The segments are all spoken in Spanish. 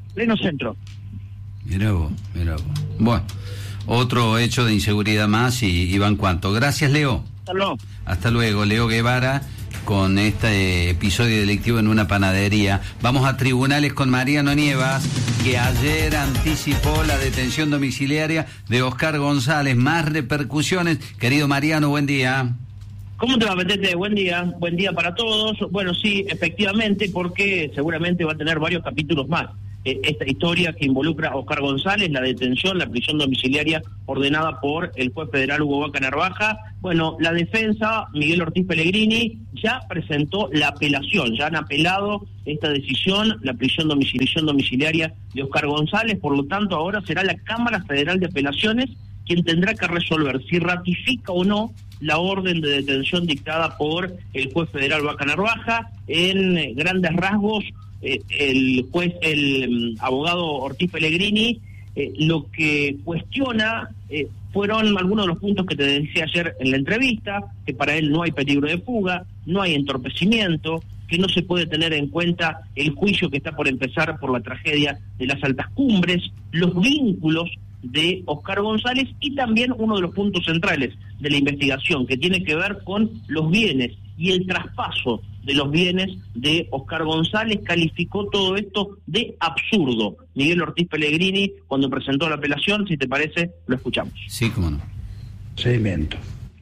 pleno centro. Mirá vos. Bueno, otro hecho de inseguridad más y van cuanto. Gracias, Leo. Hasta luego, Leo Guevara, con este episodio delictivo en una panadería. Vamos a tribunales con Mariano Nievas, que ayer anticipó la detención domiciliaria de Oscar González. Más repercusiones. Querido Mariano, buen día. ¿Cómo te va, Petete? Buen día para todos. Bueno, sí, efectivamente, porque seguramente va a tener varios capítulos más. Esta historia que involucra a Oscar González, la detención, la prisión domiciliaria ordenada por el juez federal Hugo Vaca Narvaja. Bueno, la defensa, Miguel Ortiz Pellegrini, ya presentó la apelación, ya han apelado esta decisión, la prisión domiciliaria de Oscar González. Por lo tanto, ahora será la Cámara Federal de Apelaciones quien tendrá que resolver si ratifica o no la orden de detención dictada por el juez federal Vaca Narvaja. En grandes rasgos, el abogado Ortiz Pellegrini lo que cuestiona fueron algunos de los puntos que te decía ayer en la entrevista, que para él no hay peligro de fuga, no hay entorpecimiento, que no se puede tener en cuenta el juicio que está por empezar por la tragedia de las Altas Cumbres, los vínculos de Oscar González y también uno de los puntos centrales de la investigación que tiene que ver con los bienes y el traspaso de los bienes de Oscar González. Calificó todo esto de absurdo Miguel Ortiz Pellegrini cuando presentó la apelación. Si te parece, lo escuchamos. Sí, cómo no. Seguimiento.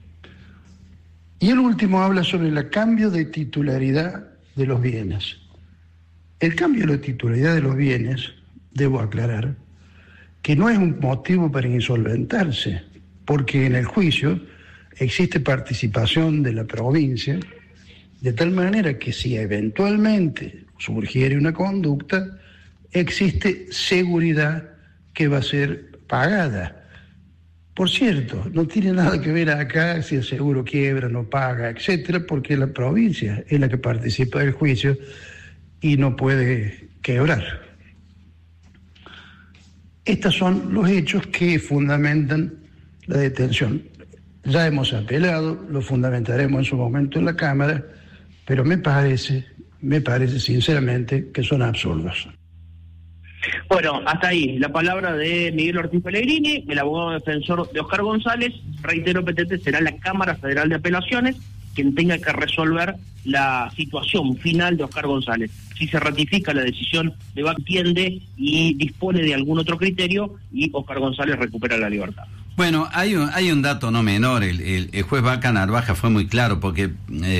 Y el último habla sobre el cambio de titularidad de los bienes. El cambio de la titularidad de los bienes, debo aclarar, que no es un motivo para insolventarse, porque en el juicio existe participación de la provincia, de tal manera que si eventualmente surgiere una conducta, existe seguridad que va a ser pagada. Por cierto, no tiene nada que ver acá si el seguro quiebra, no paga, etcétera, porque la provincia es la que participa del juicio y no puede quebrar. Estos son los hechos que fundamentan la detención. Ya hemos apelado, lo fundamentaremos en su momento en la Cámara, pero me parece sinceramente que son absurdos. Bueno, hasta ahí la palabra de Miguel Ortiz Pellegrini, el abogado defensor de Oscar González. Reitero, Petete, será la Cámara Federal de Apelaciones quien tenga que resolver la situación final de Oscar González. Si se ratifica la decisión de Vaca, entiende y dispone de algún otro criterio y Oscar González recupera la libertad. Bueno, hay un dato no menor. El juez Vaca Narvaja fue muy claro porque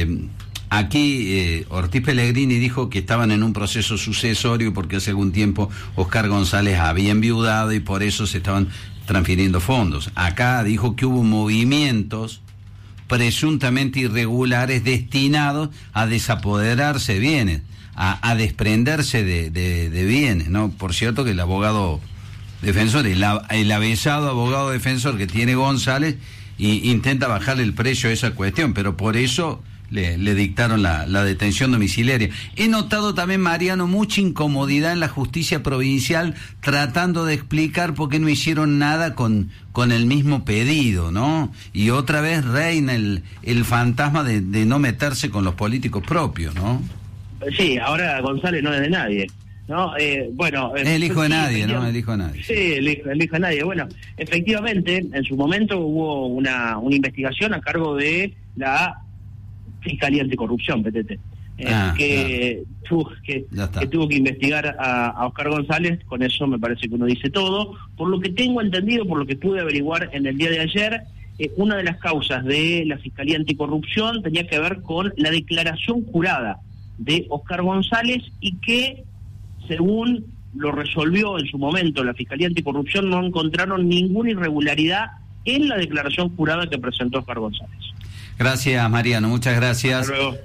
aquí Ortiz Pellegrini dijo que estaban en un proceso sucesorio porque hace algún tiempo Oscar González había enviudado y por eso se estaban transfiriendo fondos. Acá dijo que hubo movimientos presuntamente irregulares destinados a desapoderarse de bienes, a desprenderse de bienes, ¿no? Por cierto que el abogado defensor, el avesado abogado defensor que tiene González intenta bajarle el precio a esa cuestión, pero por eso le dictaron la detención domiciliaria. He notado también, Mariano, mucha incomodidad en la justicia provincial tratando de explicar por qué no hicieron nada con el mismo pedido, ¿no? Y otra vez reina el fantasma de no meterse con los políticos propios, ¿no? Sí, ahora González no es de nadie, ¿no? Bueno, es el hijo de nadie, ¿no? El hijo de nadie. Sí, el hijo de nadie. Bueno, efectivamente, en su momento hubo una investigación a cargo de la Fiscalía Anticorrupción, Petete, que tuvo que investigar a Oscar González. Con eso me parece que uno dice todo. Por lo que tengo entendido, por lo que pude averiguar en el día de ayer, una de las causas de la Fiscalía Anticorrupción tenía que ver con la declaración jurada de Oscar González y que, según lo resolvió en su momento la Fiscalía Anticorrupción, no encontraron ninguna irregularidad en la declaración jurada que presentó Oscar González. Gracias, Mariano, muchas gracias.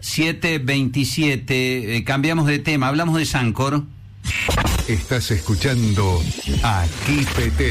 7:27, cambiamos de tema, hablamos de Sancor. Estás escuchando Aquí PT.